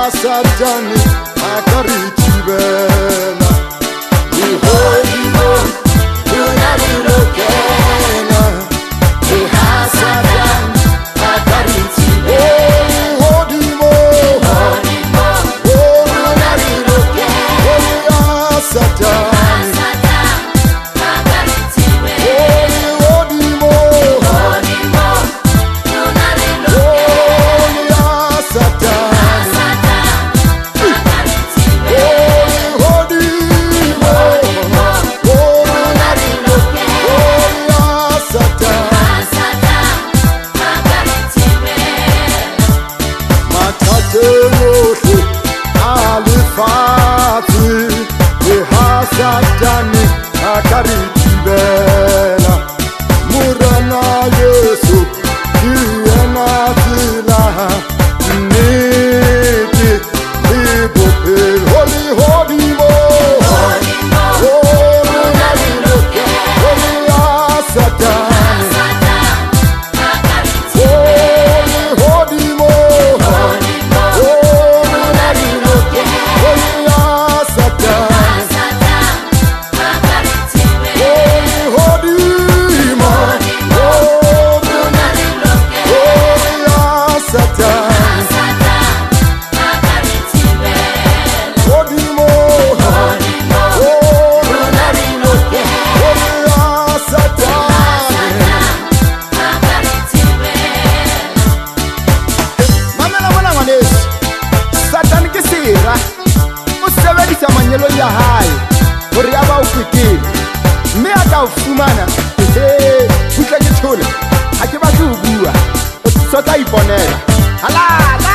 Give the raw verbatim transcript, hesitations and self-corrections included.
Satani akaritibela Iholimo tunalilokela Iha Satani akaritibela Iholimo Iholimo tunalilokela Iha Satani Satani akaritibela Murana Yesu Kiyena tilaha Niti Ibopil Holy Holy Mo Holy Mo Holy Loke Holy Satani Holy Holy Mo Holy Mo Holy Loke Holy Satani Manyelo ya hai hore ya ba o fetile mme a ka o fumana eh butla ke tshole ha ke batla ho bua o tsotla iponela hala